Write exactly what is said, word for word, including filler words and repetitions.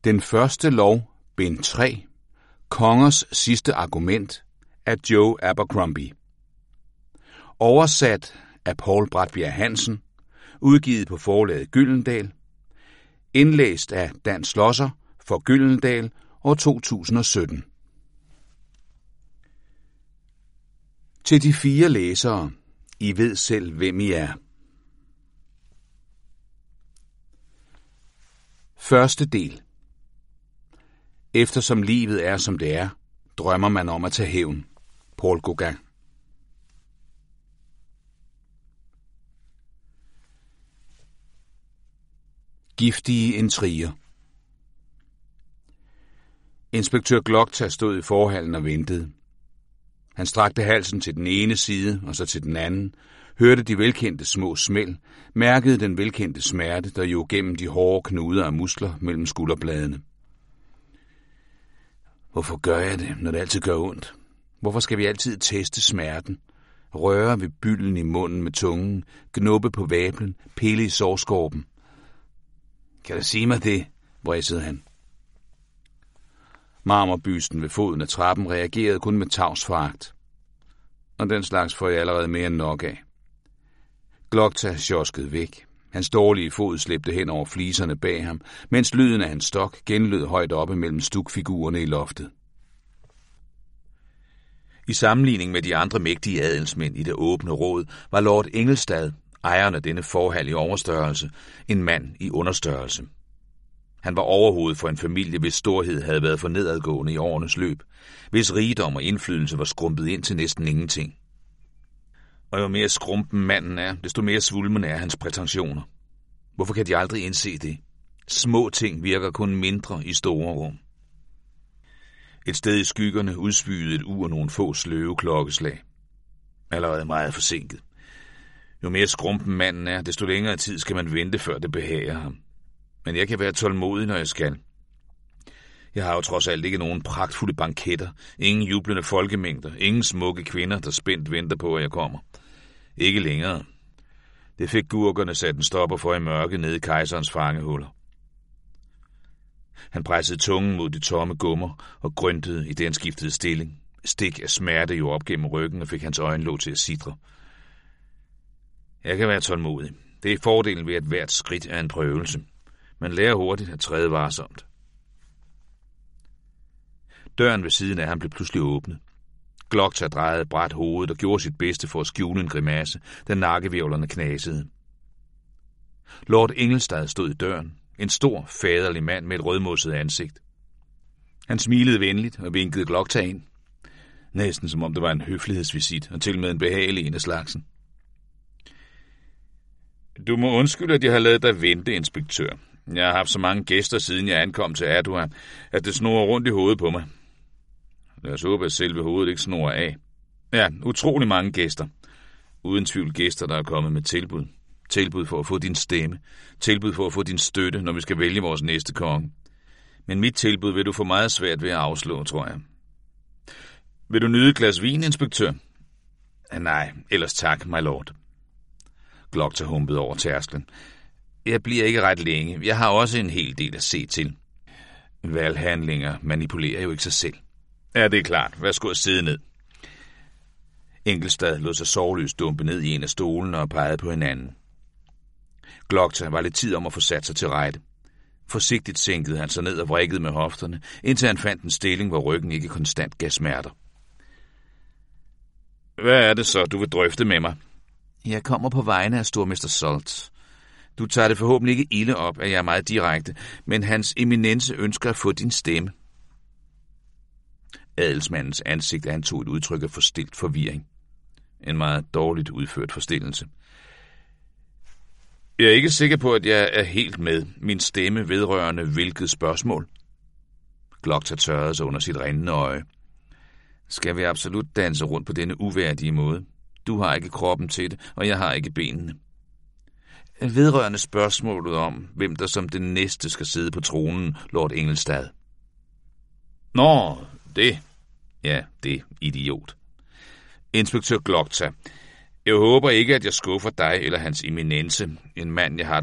Den første lov, bind tre, Kongers sidste argument af Joe Abercrombie. Oversat af Paul Bratbjerg Hansen, udgivet på forlaget Gyldendal, indlæst af Dan Schlosser for Gyldendal år to tusind og sytten. Til de fire læsere, I ved selv, hvem I er. Første del. Eftersom livet er, som det er, drømmer man om at tage hævn. Paul Gauguin. Giftige intriger. Inspektør Glokta stod i forhallen og ventede. Han strakte halsen til den ene side og så til den anden, hørte de velkendte små smæld, mærkede den velkendte smerte, der jo gennem de hårde knuder af muskler mellem skulderbladene. Hvorfor gør jeg det, når det altid gør ondt? Hvorfor skal vi altid teste smerten? Røre ved bylden i munden med tungen, knuppe på vablen, pille i sårskorpen. Kan du sige mig det? Vridsede han. Marmorbysten ved foden af trappen reagerede kun med tavsforagt. Og den slags får jeg allerede mere end nok af. Glokta sjoskede væk. Hans dårlige fod slæbte hen over fliserne bag ham, mens lyden af hans stok genlød højt oppe mellem stukfigurerne i loftet. I sammenligning med de andre mægtige adelsmænd i det åbne råd, var Lord Engelstad, ejeren af denne forhal i overstørrelse, en mand i understørrelse. Han var overhovedet for en familie, hvis storhed havde været for nedadgående i årenes løb, hvis rigdom og indflydelse var skrumpet ind til næsten ingenting. Og jo mere skrumpen manden er, desto mere svulmende er hans prætensioner. Hvorfor kan de aldrig indse det? Små ting virker kun mindre i store rum. Et sted i skyggerne udspyede et ur nogle få sløve klokkeslag. Allerede meget forsinket. Jo mere skrumpen manden er, desto længere tid skal man vente, før det behager ham. Men jeg kan være tålmodig, når jeg skal. Jeg har jo trods alt ikke nogen pragtfulde banketter, ingen jublende folkemængder, ingen smukke kvinder, der spændt venter på, at jeg kommer. Ikke længere. Det fik gurkerne sat en stopper for i mørke nede i kejserens fangehuller. Han pressede tungen mod de tomme gummer og grøntede i den skiftede stilling. Stik af smerte jo op gennem ryggen og fik hans øjenlåg til at sidre. Jeg kan være tålmodig. Det er fordelen ved, at hvert skridt er en prøvelse. Man lærer hurtigt at træde varsomt. Døren ved siden af ham blev pludselig åbnet. Glokta drejede bræt hovedet og gjorde sit bedste for at skjule en grimasse, da nakkevivlerne knasede. Lord Engelstad stod i døren, en stor, faderlig mand med et rødmosset ansigt. Han smilede venligt og vinkede Glokta ind. Næsten som om det var en høflighedsvisit, og til med en behagelig en af slagsen. Du må undskylde, at jeg har ladet dig vente, inspektør. Jeg har haft så mange gæster, siden jeg ankom til Adua, at det snurrer rundt i hovedet på mig. Lad os håbe, at selve hovedet ikke snurrer af. Ja, utrolig mange gæster. Uden tvivl gæster, der er kommet med tilbud. Tilbud for at få din stemme. Tilbud for at få din støtte, når vi skal vælge vores næste konge. Men mit tilbud vil du få meget svært ved at afslå, tror jeg. Vil du nyde et glas vin, inspektør? Nej, ellers tak, my lord. Glokta humpede over tærsklen. Jeg bliver ikke ret længe. Jeg har også en hel del at se til. Valghandlinger manipulerer jo ikke sig selv. Ja, det er klart. Værsgo at sidde ned. Engelstad lod sig sorgløst dumpe ned i en af stolene og pegede på hinanden. Glokta var lidt tid om at få sat sig til rette. Forsigtigt sænkede han sig ned og vrikkede med hofterne, indtil han fandt en stilling, hvor ryggen ikke konstant gav smerter. Hvad er det så, du vil drøfte med mig? Jeg kommer på vegne af stormester Salt. Du tager det forhåbentlig ikke ilde op, at jeg er meget direkte, men hans eminence ønsker at få din stemme. Adelsmandens ansigt antog et udtryk af forstilt forvirring. En meget dårligt udført forstillelse. Jeg er ikke sikker på, at jeg er helt med. Min stemme vedrørende hvilket spørgsmål? Glokta tørrede sig under sit rindende øje. Skal vi absolut danse rundt på denne uværdige måde? Du har ikke kroppen til det, og jeg har ikke benene. Vedrørende spørgsmålet om, hvem der som den næste skal sidde på tronen, Lord Engelstad. Nå, det. Ja, det, idiot. Inspektør Glokta, jeg håber ikke, at jeg skuffer dig eller hans eminence, en mand, jeg har